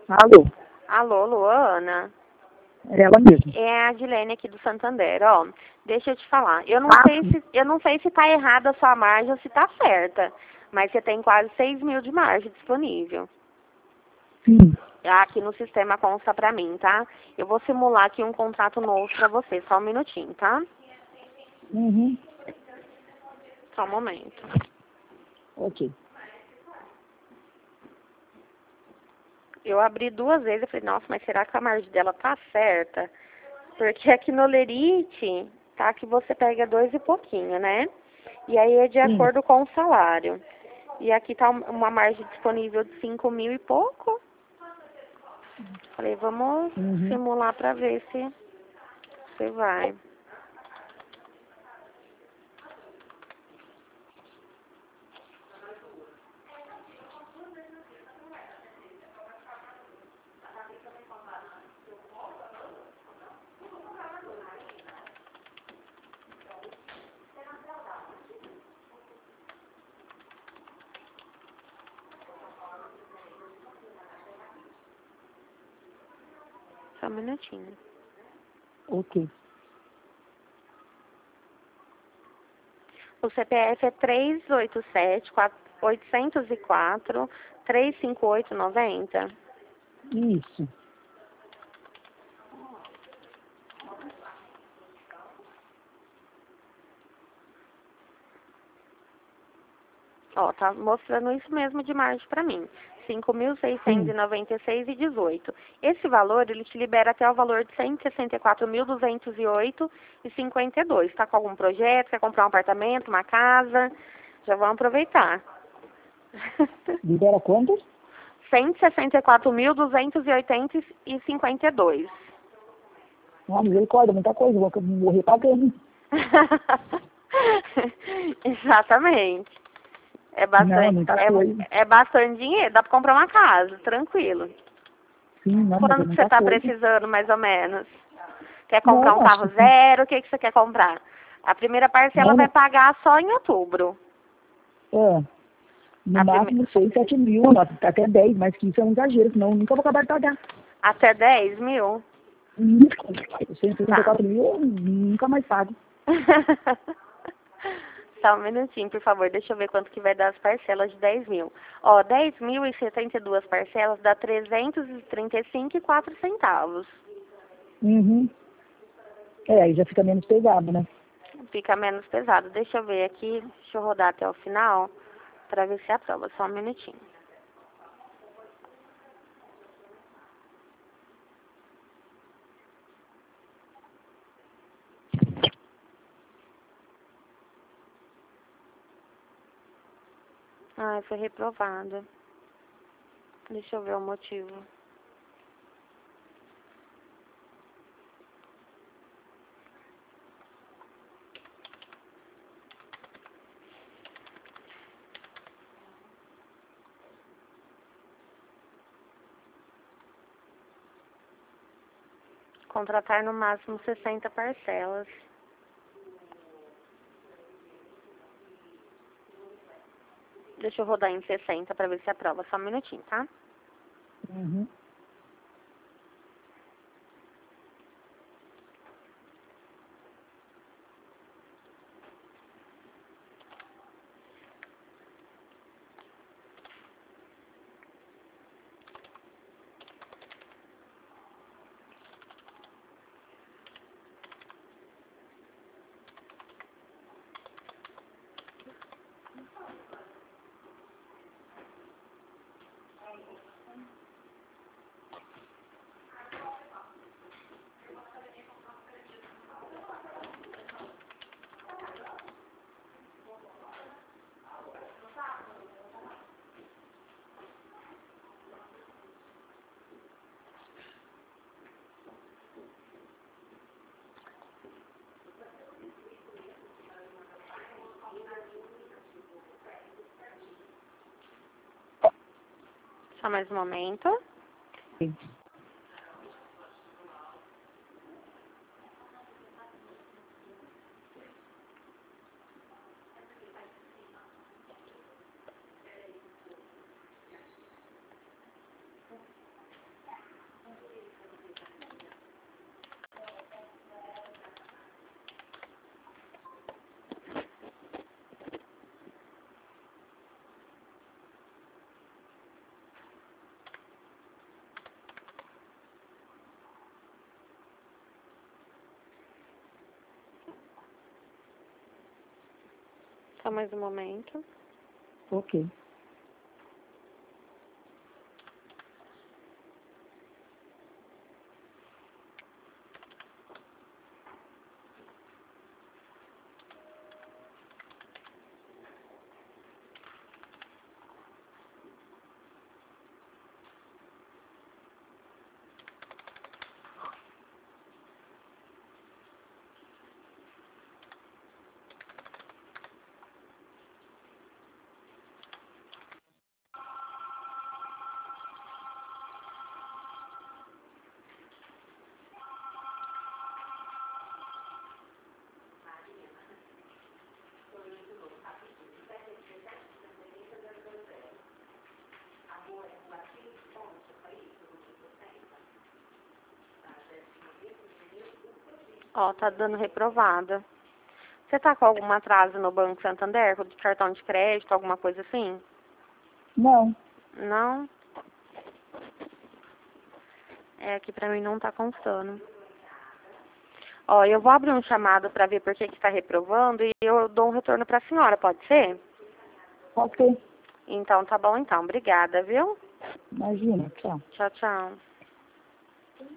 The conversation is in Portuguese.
Alô? Alô, Luana? É ela mesmo. É a Dilene aqui do Santander, ó. Deixa eu te falar. Sim. Eu não sei se tá errada a sua margem ou se tá certa. Mas você tem quase 6 mil de margem disponível. Sim. Aqui no sistema consta pra mim, tá? Eu vou simular aqui um contrato novo pra você. Só um minutinho, tá? Uhum. Só um momento. Ok. Eu abri 2 vezes e falei, nossa, mas será que a margem dela tá certa? Porque aqui no Lerite, tá que você pega 2 e pouquinho, né? E aí é de Sim. acordo com o salário. E aqui tá uma margem disponível de 5 mil e pouco. Falei, vamos Uhum. simular pra ver se você vai. Só um minutinho. Ok. O CPF é 387-804-358-90. Isso. Ó, tá mostrando isso mesmo de margem pra mim. 5.696,18. Esse valor, ele te libera até o valor de 164.208,52. Tá com algum projeto? Quer comprar um apartamento, uma casa? Já vamos aproveitar. Libera quanto? 164.280,52. Ah, misericórdia, muita coisa. Vou morrer pagando. Exatamente. É Não, bastante, muita coisa. é bastante dinheiro. Dá pra comprar uma casa, tranquilo. Sim, não, mas é Quando que você muita tá coisa. precisando, mais ou menos? Quer comprar um Não, acho carro que sim. zero? O que que você quer comprar? A primeira parcela Não, vai pagar só em outubro. é. No A prime... máximo 6, 7 mil, até 10, mas que isso é um exagero, senão eu nunca vou acabar de pagar. Até 10 mil? 164 mil eu nunca mais pago. Só um minutinho, por favor. Deixa eu ver quanto que vai dar as parcelas de 10 mil. Ó, 10.072 parcelas dá 335,04 centavos. Uhum. É, aí já fica menos pesado, né? Fica menos pesado. Deixa eu ver aqui. Deixa eu rodar até o final para ver se aprova. Só um minutinho. Ah, foi reprovada. Deixa eu ver o motivo. Contratar no máximo 60 parcelas. Deixa eu rodar em 60 para ver se aprova. Só um minutinho, tá? Uhum. Só mais um momento. Sim. Só mais um momento. Ok. Ó, tá dando reprovada. Você tá com algum atraso no Banco Santander, de cartão de crédito, alguma coisa assim? Não. Não? É, aqui pra mim não tá constando. Ó, eu vou abrir um chamado pra ver por que que tá reprovando e eu dou um retorno pra senhora, pode ser? Ok. Então, tá bom então. Obrigada, viu? Imagina. Tchau. Tchau, tchau.